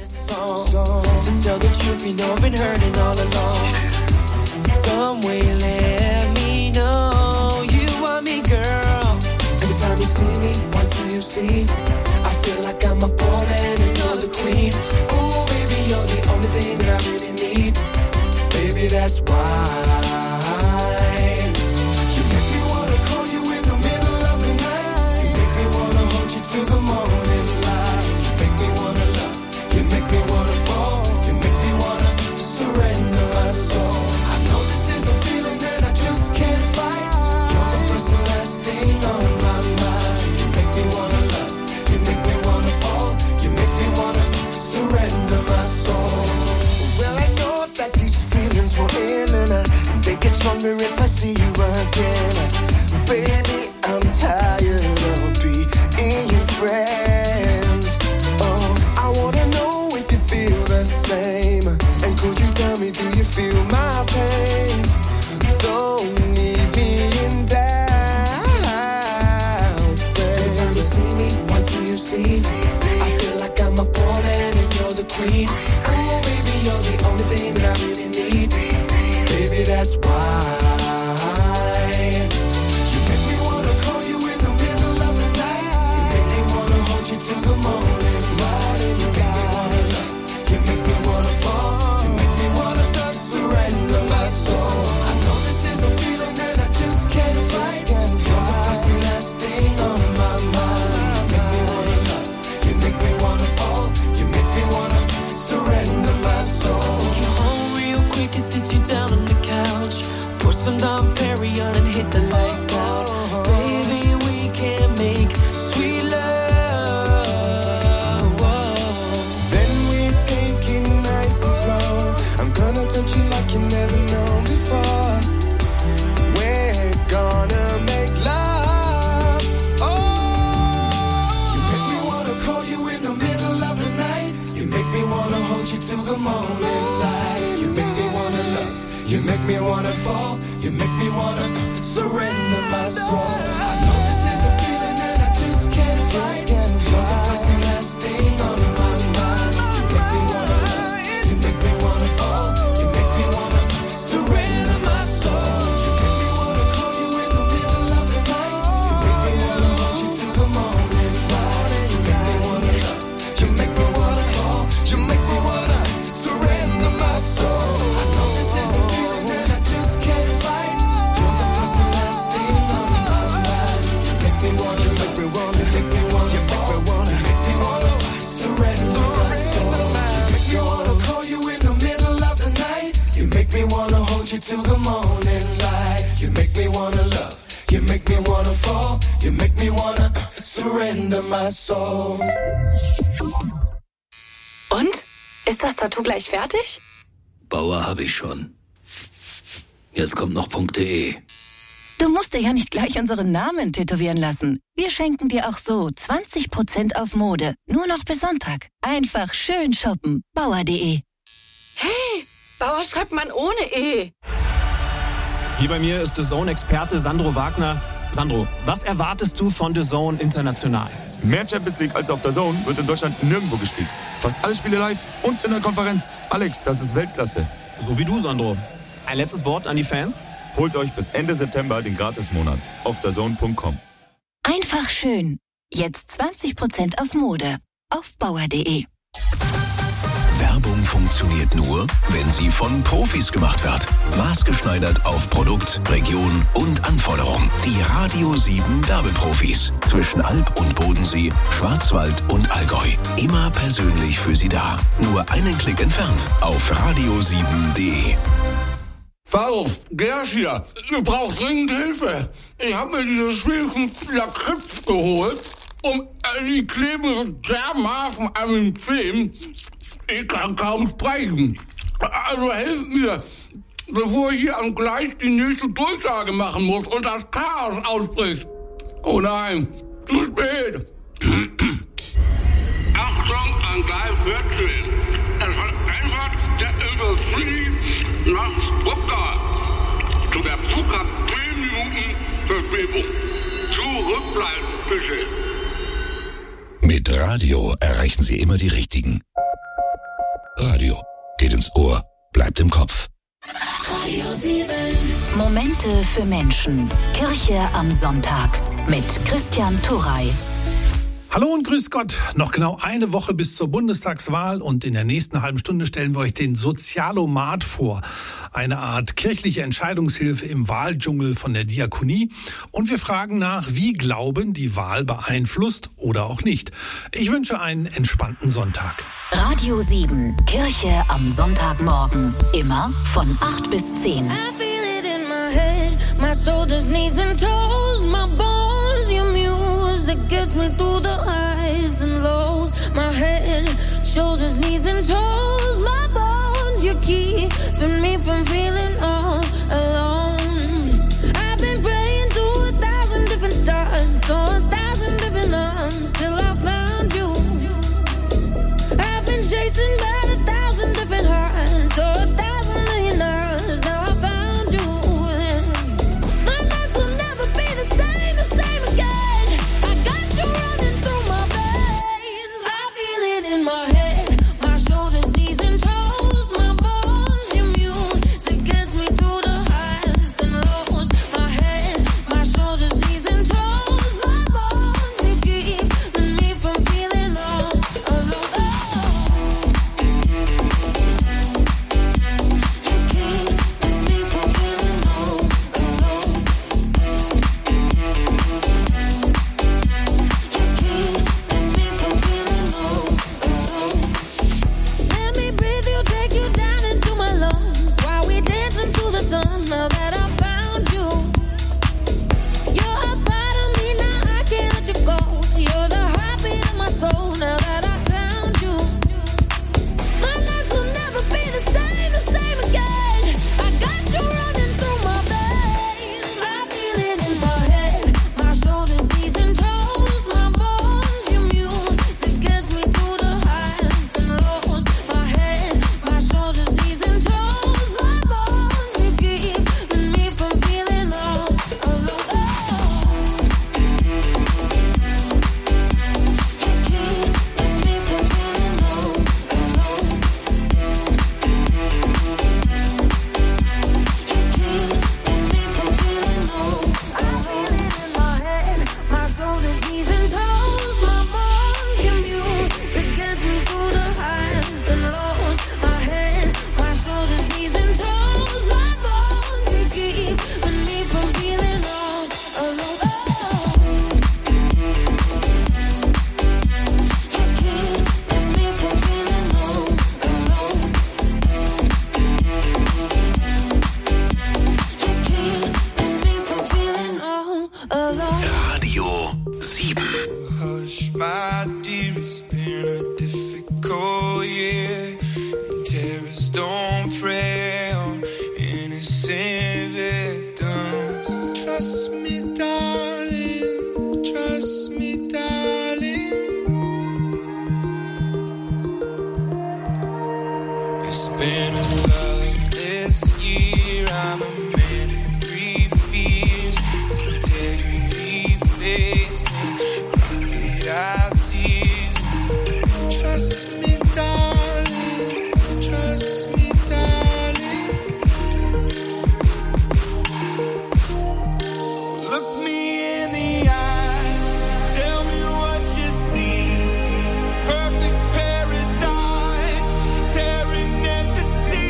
To tell the truth, you know I've been hurting all along. Some way let me know you want me, girl. Every time you see me, what do you see? I feel like I'm a pawn and you're the queen. Ooh, baby, you're the only thing that I really need. Baby, that's why you make me wanna call you in the middle of the night. You make me wanna hold you till the morning light. You make me wanna love, you make me wanna fall, you make me wanna surrender my soul. I know this is a feeling that I just can't fight. You're the first and last thing on my mind. You make me wanna love, you make me wanna fall, you make me wanna surrender my soul. Well, I know that these feelings will end and they get stronger if I see you again. Baby, I'm tired of being your friends. Oh, I wanna know if you feel the same. And could you tell me, do you feel my pain? Don't leave me in doubt, babe. Every time you see me, what do you see? I feel like I'm a pawn and you're the queen. Oh, baby, you're the only thing that I really need. Baby, that's why you make me wanna call you in the middle of the night. You make me wanna hold you till the morning light. And you make me wanna love, you make me wanna fall, you make me wanna surrender my soul. I know this is a feeling that I just can't fight. You're the first and last thing on my mind. You make me wanna love, you make me wanna fall, you make me wanna surrender my soul. Take you home real quick and sit you down on the couch. Pour some Dom Perignon and hit the lights out. Baby, we can make sweet love. Whoa. Then we take it nice and slow. I'm gonna touch you like you never known before. We're gonna make love. Oh, you make me wanna call you in the middle of the night. You make me wanna hold you till the morning light. You make me wanna love, you make me wanna fall, you make me wanna surrender my soul. I know this is a feeling that I just can't fight. You're the first and last thing on my mind. You make me wanna love, you make me wanna fall, you make me wanna surrender my soul. You make me wanna call you in the middle of the night. You make me wanna hold you till the morning light. You make me wanna love, you make me wanna fall, you make me wanna surrender my soul. I know this is a feeling that I just can't fight. You're the first and last thing on my mind. You make me wanna, you make me wanna, you make me wanna fall, you make me wanna surrender my soul. You make me wanna call you in the middle of the night. You make me wanna hold you till the morning light. You make me wanna love, you make me wanna fall, you make me wanna surrender my soul. Und? Ist das Tattoo gleich fertig? Bauer habe ich schon. Jetzt kommt noch .de. Du musst dir ja nicht gleich unseren Namen tätowieren lassen. Wir schenken dir auch so 20% auf Mode. Nur noch bis Sonntag. Einfach schön shoppen. Bauer.de. Hey, Bauer schreibt man ohne E. Hier bei mir ist DAZN-Experte Sandro Wagner. Sandro, was erwartest du von DAZN international? Mehr Champions League als auf DAZN wird in Deutschland nirgendwo gespielt. Fast alle Spiele live und in der Konferenz. Alex, das ist Weltklasse. So wie du, Sandro. Ein letztes Wort an die Fans? Holt euch bis Ende September den Gratismonat auf DAZN.com. Einfach schön. Jetzt 20% auf Mode. Auf Bauer.de. Werbung funktioniert nur, wenn sie von Profis gemacht wird. Maßgeschneidert auf Produkt, Region und Anforderung. Die Radio 7 Werbeprofis. Zwischen Alb und Bodensee, Schwarzwald und Allgäu. Immer persönlich für Sie da. Nur einen Klick entfernt auf radio7.de. Faust, Gers hier. Du brauchst dringend Hilfe. Ich habe mir diese schwierigen Lakritz geholt, um die klebenden dermaßen an den Zähnen. Ich kann kaum sprechen. Also helft mir, bevor ich hier am Gleis die nächste Durchsage machen muss und das Chaos ausbricht. Oh nein, zu spät. Achtung an Gleis 14. Es hat einfach der Industrie nach Stuttgart. Zu der Stuttgart 10 Minuten Verspätung. Zurückbleiben, bitte. Mit Radio erreichen Sie immer die Richtigen. ins Ohr, bleibt im Kopf. Radio 7. Momente für Menschen. Kirche am Sonntag mit Christian Turrey. Hallo und grüß Gott. Noch genau eine Woche bis zur Bundestagswahl und in der nächsten halben Stunde stellen wir euch den Sozialomat vor. Eine Art kirchliche Entscheidungshilfe im Wahldschungel von der Diakonie. Und wir fragen nach, wie Glauben die Wahl beeinflusst oder auch nicht. Ich wünsche einen entspannten Sonntag. Radio 7, Kirche am Sonntagmorgen. Immer von 8 bis 10. I feel it in my head, my shoulders, knees and toes, my bones, your music gets me through the highs and lows. My head, shoulders, knees and toes, my bones, you're keeping me from feeling all alone. I've been praying to 1,000 different stars, to 1,000 different arms, till I found you. I've been chasing by 1,000 different hearts, to 1,000 million hours, now I found you. My nights will never be the same again. I got you running through my veins. I feel it in my head, my shoulders, knees and toes, my bones, your music gets me through the highs and lows. My head, my shoulders, knees and toes, my bones, you keeping me from feeling all alone. Let me breathe you, take you down into my lungs while we dance into the sun. Now that I found you, you're a part of me, now I can't let you go. You're the heartbeat of my soul. Now that I found you, my nights will never be the same again. I got you running through my veins. I feel it in my head, my shoulders, knees and toes, my bones, your music gets me through the highs and lows. My head, my shoulders, knees and toes, my bones, you keeping me from feeling all alone. Radio 7. Hush, my dear, it's been a difficult year. And terrorists don't prey on innocent victims. Trust me, darling. Trust me, darling. It's been a loveless year. I'm a man of three fears. Integrity, faith, and crocodile tears. Trust me, darling. Trust me, darling. So look me in the eyes. Tell me what you see. Perfect paradise, tearing at the seams.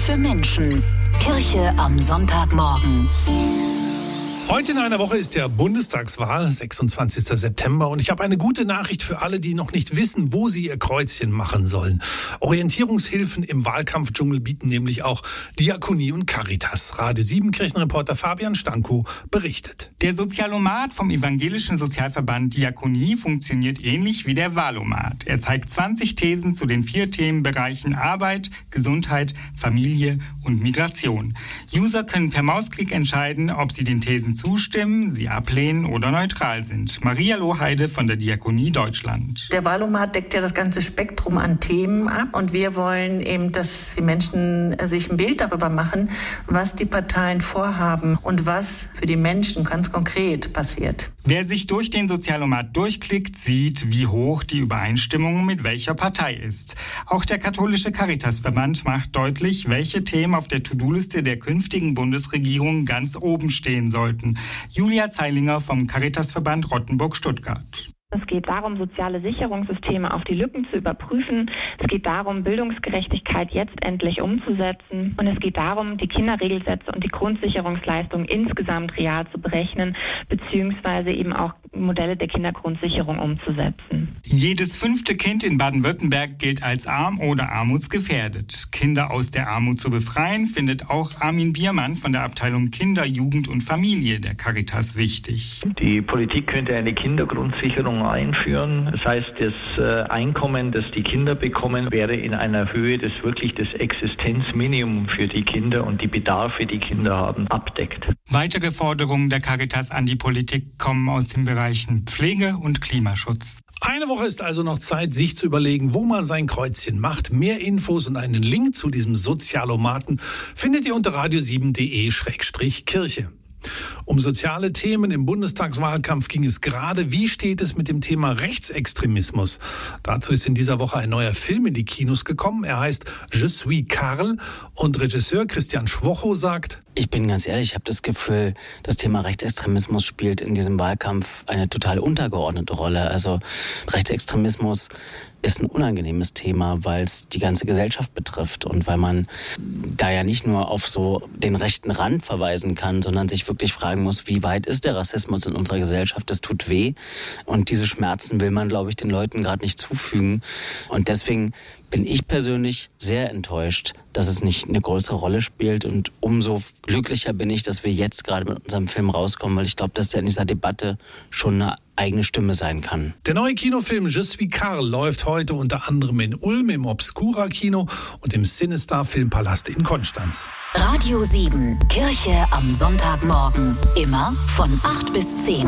für Menschen. Kirche am Sonntagmorgen. Heute in einer Woche ist ja Bundestagswahl, 26. September. Und ich habe eine gute Nachricht für alle, die noch nicht wissen, wo sie ihr Kreuzchen machen sollen. Orientierungshilfen im Wahlkampfdschungel bieten nämlich auch Diakonie und Caritas. Radio 7 Kirchenreporter Fabian Stankow berichtet. Der Sozialomat vom Evangelischen Sozialverband Diakonie funktioniert ähnlich wie der Wahlomat. Er zeigt 20 Thesen zu den 4 Themenbereichen Arbeit, Gesundheit, Familie und Migration. User können per Mausklick entscheiden, ob sie den Thesen zustimmen, sie ablehnen oder neutral sind. Maria Lohheide von der Diakonie Deutschland. Der Wahlomat deckt ja das ganze Spektrum an Themen ab und wir wollen eben, dass die Menschen sich ein Bild darüber machen, was die Parteien vorhaben und was für die Menschen ganz konkret passiert. Wer sich durch den Sozialomat durchklickt, sieht, wie hoch die Übereinstimmung mit welcher Partei ist. Auch der katholische Caritasverband macht deutlich, welche Themen auf der To-Do-Liste der künftigen Bundesregierung ganz oben stehen sollten. Julia Zeilinger vom Caritasverband Rottenburg-Stuttgart. Es geht darum, soziale Sicherungssysteme auf die Lücken zu überprüfen. Es geht darum, Bildungsgerechtigkeit jetzt endlich umzusetzen. Und es geht darum, die Kinderregelsätze und die Grundsicherungsleistung insgesamt real zu berechnen, beziehungsweise eben auch Modelle der Kindergrundsicherung umzusetzen. Jedes 5. Kind in Baden-Württemberg gilt als arm oder armutsgefährdet. Kinder aus der Armut zu befreien, findet auch Armin Biermann von der Abteilung Kinder, Jugend und Familie der Caritas wichtig. Die Politik könnte eine Kindergrundsicherung einführen. Das heißt, das Einkommen, das die Kinder bekommen, wäre in einer Höhe, das wirklich das Existenzminimum für die Kinder und die Bedarfe, die Kinder haben, abdeckt. Weitere Forderungen der Caritas an die Politik kommen aus den Bereichen Pflege und Klimaschutz. Eine Woche ist also noch Zeit, sich zu überlegen, wo man sein Kreuzchen macht. Mehr Infos und einen Link zu diesem Sozialomaten findet ihr unter radio7.de/Kirche. Um soziale Themen im Bundestagswahlkampf ging es gerade. Wie steht es mit dem Thema Rechtsextremismus? Dazu ist in dieser Woche ein neuer Film in die Kinos gekommen. Er heißt Je suis Karl und Regisseur Christian Schwocho sagt: Ich bin ganz ehrlich, ich habe das Gefühl, das Thema Rechtsextremismus spielt in diesem Wahlkampf eine total untergeordnete Rolle. Also Rechtsextremismus ist ein unangenehmes Thema, weil es die ganze Gesellschaft betrifft und weil man da ja nicht nur auf so den rechten Rand verweisen kann, sondern sich wirklich fragen muss, wie weit ist der Rassismus in unserer Gesellschaft? Das tut weh und diese Schmerzen will man, glaube ich, den Leuten gerade nicht zufügen. Und deswegen bin ich persönlich sehr enttäuscht, dass es nicht eine größere Rolle spielt. Und umso glücklicher bin ich, dass wir jetzt gerade mit unserem Film rauskommen, weil ich glaube, dass der in dieser Debatte schon eine eigene Stimme sein kann. Der neue Kinofilm Je suis Karl läuft heute unter anderem in Ulm im Obscura Kino und im Cinestar Filmpalast in Konstanz. Radio 7, Kirche am Sonntagmorgen. Immer von 8 bis 10.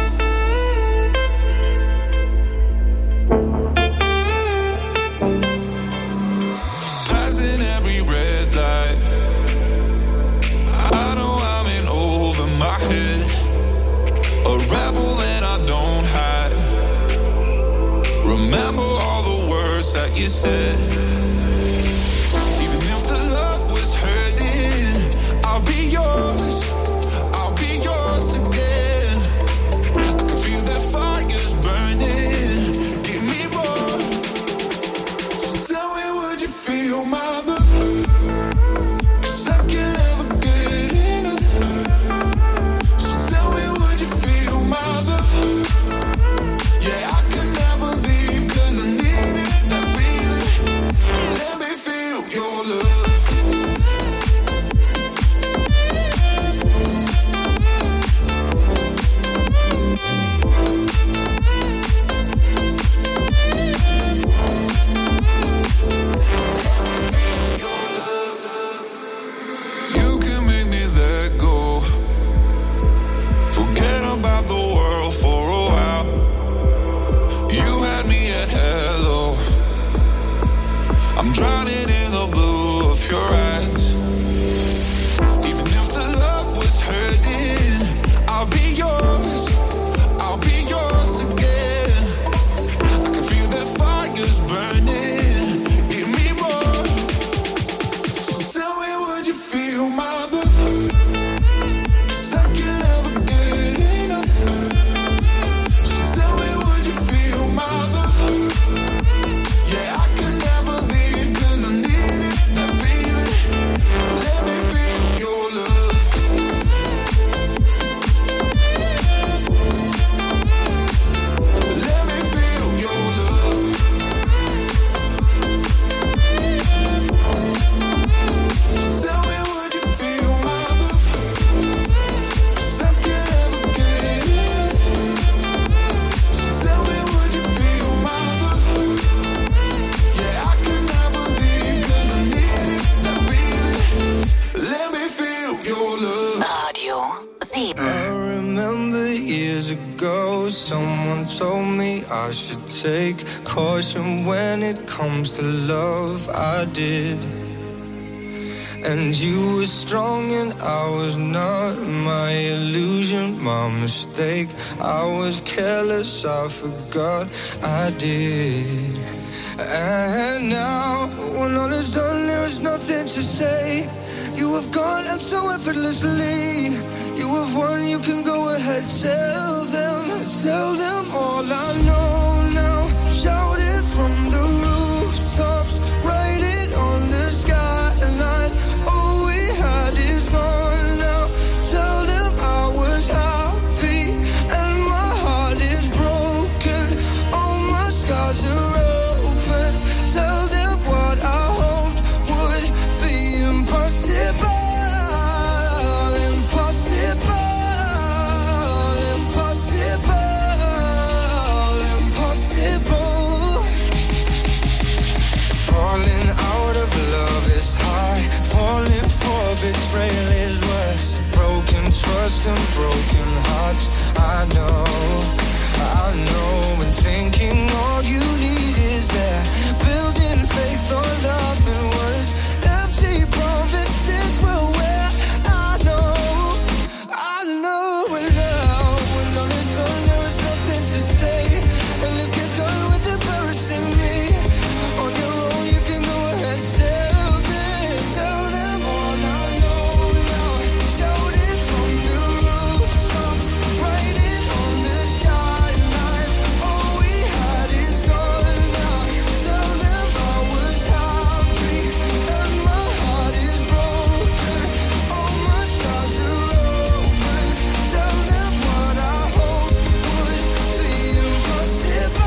Remember all the words that you said. Even if the love was hurting, I'll be yours. I'll be yours again. I can feel the fire's burning. Give me more. So tell me, would you feel my love? 'Cause I can never get enough. So tell me, would you feel my love? Yeah, I can never leave 'cause I need it, that feeling. 7. I remember years ago, someone told me I should take caution when it comes to love. I did. And you were strong and I was not. My illusion, my mistake. I was careless, I forgot I did. And now, when all is done, there is nothing to say. You have gone and so effortlessly. You have won, you can go ahead. Tell them all I know now. Shout it from the rooftops. Write it on the skyline. All we had is gone now. Tell them I was happy and my heart is broken. All my scars are open. Tell them what I hoped would be impossible. Betrayal is worse. Broken trust and broken hearts. I know. And thinking all you need is that. Building faith on nothing was. Empty promises were where I know. And now when all is done, there is nothing to say. And if you're done with embarrassing me on your own, you can go ahead. Tell them all I know now. Shout it from the rooftops. Write it on the skyline. All we had is gone now. Tell them I was happy and my heart is broken. All my scars are open. Tell them what I hoped would be impossible.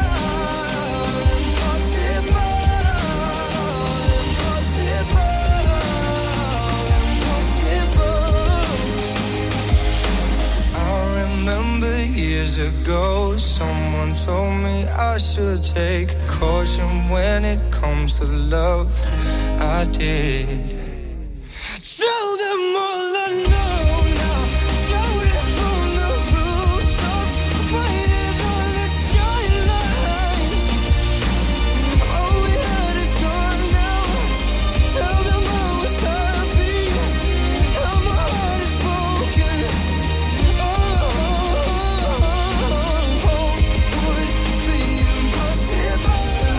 I remember years ago, someone told me I should take caution when it comes to love. I did. Tell them all I know now. Shout it from the rooftops. Write it on the skyline. All we had is gone now. Tell them I was happy and my heart is broken. Would be impossible.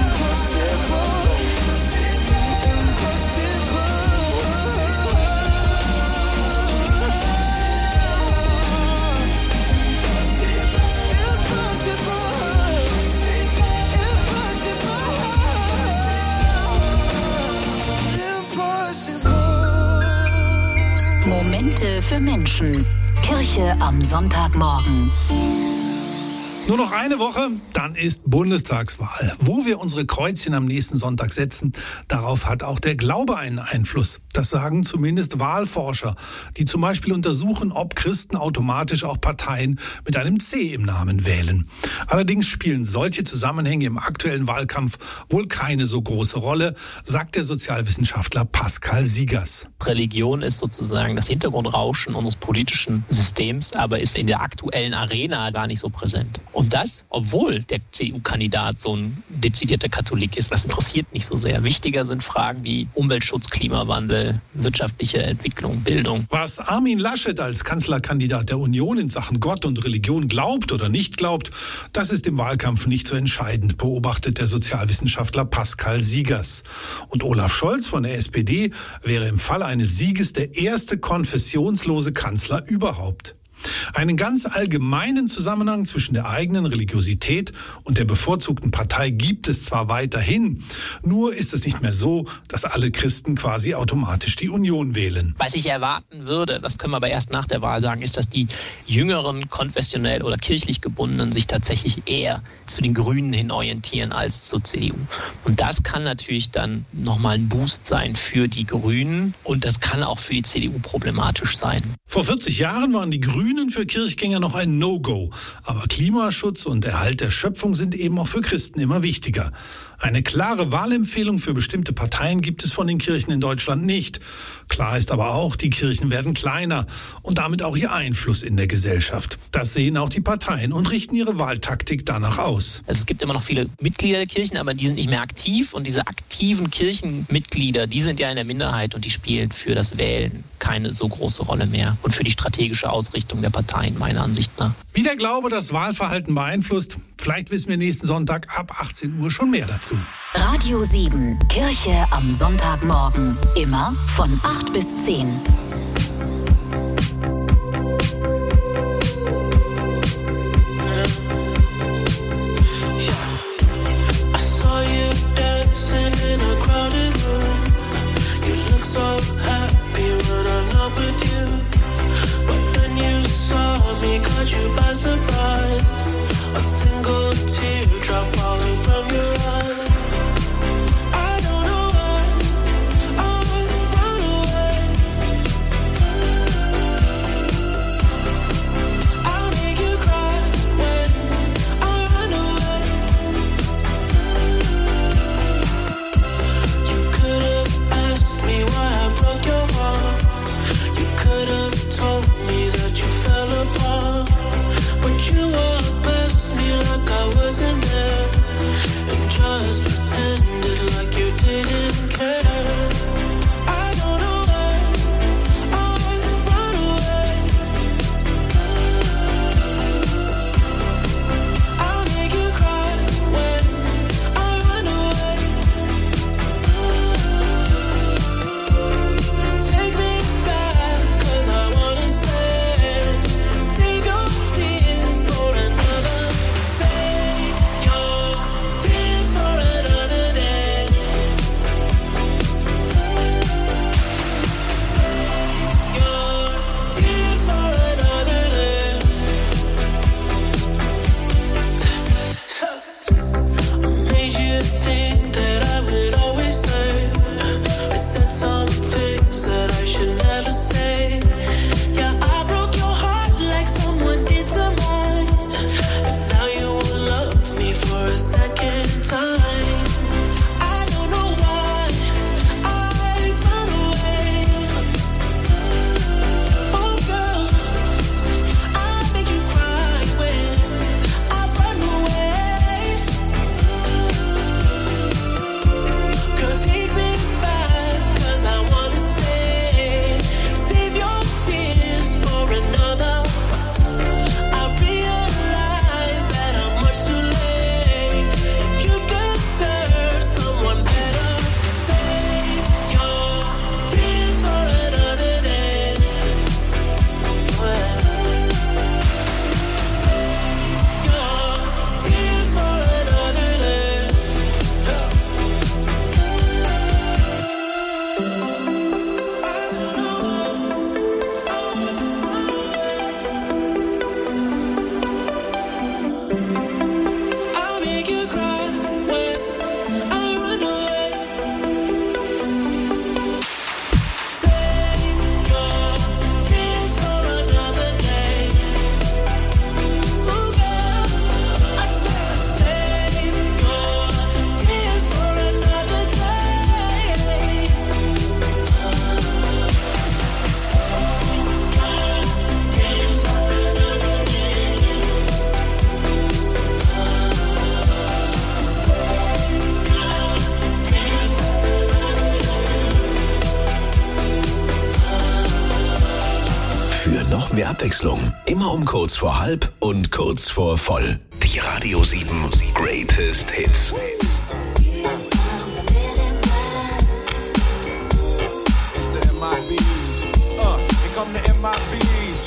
Momente für Menschen. Kirche am Sonntagmorgen. Nur noch eine Woche, dann ist Bundestagswahl. Wo wir unsere Kreuzchen am nächsten Sonntag setzen, darauf hat auch der Glaube einen Einfluss. Das sagen zumindest Wahlforscher, die zum Beispiel untersuchen, ob Christen automatisch auch Parteien mit einem C im Namen wählen. Allerdings spielen solche Zusammenhänge im aktuellen Wahlkampf wohl keine so große Rolle, sagt der Sozialwissenschaftler Pascal Siegers. Religion ist sozusagen das Hintergrundrauschen unseres politischen Systems, aber ist in der aktuellen Arena gar nicht so präsent. Und das, obwohl der CDU-Kandidat so ein dezidierter Katholik ist, das interessiert nicht so sehr. Wichtiger sind Fragen wie Umweltschutz, Klimawandel, wirtschaftliche Entwicklung, Bildung. Was Armin Laschet als Kanzlerkandidat der Union in Sachen Gott und Religion glaubt oder nicht glaubt, das ist im Wahlkampf nicht so entscheidend, beobachtet der Sozialwissenschaftler Pascal Siegers. Und Olaf Scholz von der SPD wäre im Fall eines Sieges der erste konfessionslose Kanzler überhaupt. Einen ganz allgemeinen Zusammenhang zwischen der eigenen Religiosität und der bevorzugten Partei gibt es zwar weiterhin, nur ist es nicht mehr so, dass alle Christen quasi automatisch die Union wählen. Was ich erwarten würde, das können wir aber erst nach der Wahl sagen, ist, dass die jüngeren, konfessionell oder kirchlich gebundenen sich tatsächlich eher zu den Grünen hin orientieren als zur CDU. Und das kann natürlich dann nochmal ein Boost sein für die Grünen und das kann auch für die CDU problematisch sein. Vor 40 Jahren waren die Grünen für Kirchgänger noch ein No-Go. Aber Klimaschutz und Erhalt der Schöpfung sind eben auch für Christen immer wichtiger. Eine klare Wahlempfehlung für bestimmte Parteien gibt es von den Kirchen in Deutschland nicht. Klar ist aber auch, die Kirchen werden kleiner und damit auch ihr Einfluss in der Gesellschaft. Das sehen auch die Parteien und richten ihre Wahltaktik danach aus. Also es gibt immer noch viele Mitglieder der Kirchen, aber die sind nicht mehr aktiv. Und diese aktiven Kirchenmitglieder, die sind ja in der Minderheit und die spielen für das Wählen keine so große Rolle mehr. Und für die strategische Ausrichtung der Parteien, meiner Ansicht nach. Wie der Glaube das Wahlverhalten beeinflusst, vielleicht wissen wir nächsten Sonntag ab 18 Uhr schon mehr dazu. Radio 7, Kirche am Sonntagmorgen. Immer von 8 bis 10. Caught you by surprise. A single teardrop falling from your eye. I don't know why I run away. I'll make you cry when I run away. You could have asked me why I broke your heart. You could have told me that you fell apart. You walked past me like I wasn't there, and just pretended like you didn't care. I don't know why I run away. I'll make you cry when I run away. Take me back, 'cause I wanna stay. Save your tears for another. Save your tears for another day. Save your tears for another day. I made you think that I would always stay. I said some things that I should never say. Yeah, I broke your heart like someone did to mine. And now you won't love me for a second time. I don't know why I run away. Oh girls, I make you cry when I run away. Girl, take me back, 'cause I wanna stay. Save your tears for another. I realize that I'm much too late, and you deserve someone better. Save your tears for another day. Save your tears for another day. I'll make you cry when I run away. Save your tears for another day. Oh girl, I said save your tears for another day. Tears for another day. Für noch mehr Abwechslung, immer um kurz vor halb und kurz vor voll. Die Radio 7 Greatest Hits. It's the MIBs. Here come the MIBs.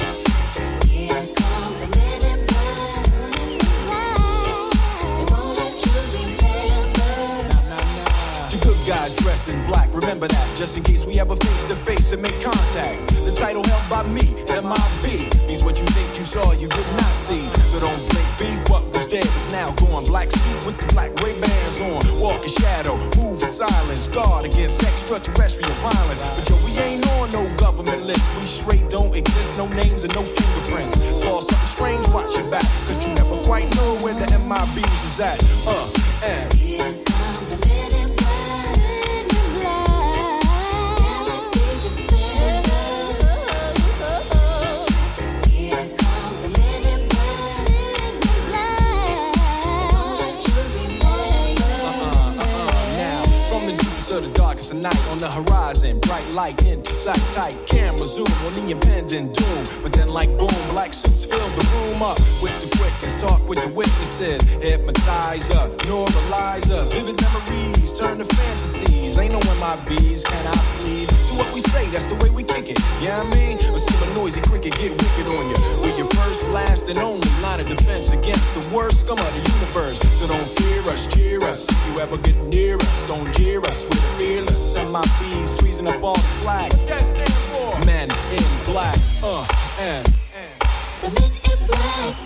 The good guys dress in black, remember that, just in case we ever face to face and make contact. The title held by me, MIB, means what you think you saw, you did not see. So don't blink, be what was dead is now gone. Black suit with the black Ray-Bans on, walk in shadow, move in silence, guard against extraterrestrial violence. But yo, we ain't on no government list, we straight don't exist, no names and no fingerprints. Saw something strange, watch your back, cause you never quite know where the MIBs is at. And the horizon, bright light into sight, tight camera zoom on the impending doom. But then like boom, black suits fill the room up with the quickness, talk with the witnesses, hypnotizer, neuralizer, vivid memories turn to fantasies. Ain't no MIBs, can I please? Do what we say, that's the way we kick it. Yeah, I mean, or see a noisy cricket get wicked on you. We're your first, last, and only line of defense against the worst scum of the universe. So don't fear us, cheer us. If you ever get near us, don't jeer us. We're fearless. MIBs freezing up all the flag. What that stand for? Men in black. And the men in black.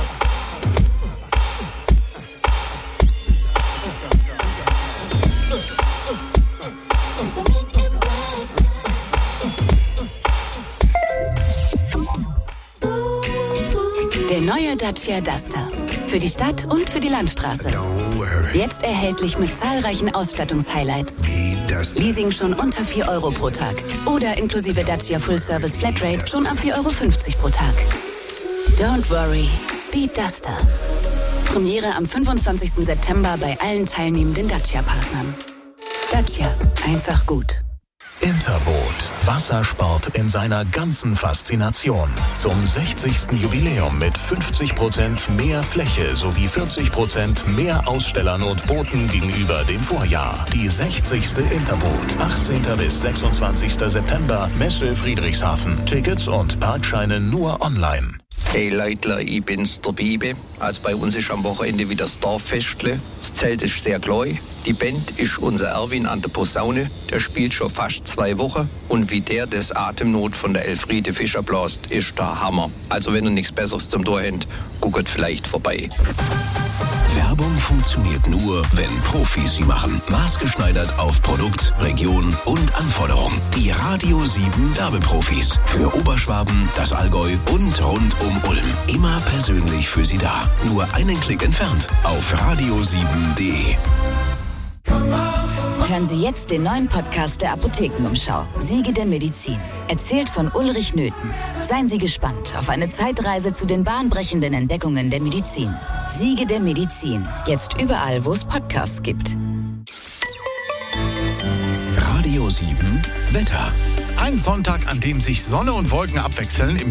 Der neue Dacia Duster. Für die Stadt und für die Landstraße. Jetzt erhältlich mit zahlreichen Ausstattungshighlights. Leasing schon unter 4 Euro pro Tag. Oder inklusive Dacia Full Service Flatrate schon ab 4,50 Euro pro Tag. Don't worry, be Duster. Premiere am 25. September bei allen teilnehmenden Dacia-Partnern. Dacia, einfach gut. Interboot. Wassersport in seiner ganzen Faszination. Zum 60. Jubiläum mit 50% mehr Fläche sowie 40% mehr Ausstellern und Booten gegenüber dem Vorjahr. Die 60. Interboot. 18. bis 26. September. Messe Friedrichshafen. Tickets und Parkscheine nur online. Hey Leutler, ich bin's, der Bibe. Also bei uns ist am Wochenende wieder das Dorffestle. Das Zelt ist sehr klein. Die Band ist unser Erwin an der Posaune. Der spielt schon fast 2 Wochen. Und wie der das Atemnot von der Elfriede Fischer blast, ist der Hammer. Also wenn ihr nichts Besseres zum Tor habt, guckt vielleicht vorbei. Werbung funktioniert nur, wenn Profis sie machen. Maßgeschneidert auf Produkt, Region und Anforderung. Die Radio 7 Werbeprofis. Für Oberschwaben, das Allgäu und rund um Ulm. Immer persönlich für Sie da. Nur einen Klick entfernt auf radio7.de. Hören Sie jetzt den neuen Podcast der Apothekenumschau. Siege der Medizin. Erzählt von Ulrich Nöthen. Seien Sie gespannt auf eine Zeitreise zu den bahnbrechenden Entdeckungen der Medizin. Siege der Medizin. Jetzt überall, wo es Podcasts gibt. Radio 7 Wetter. Ein Sonntag, an dem sich Sonne und Wolken abwechseln. Im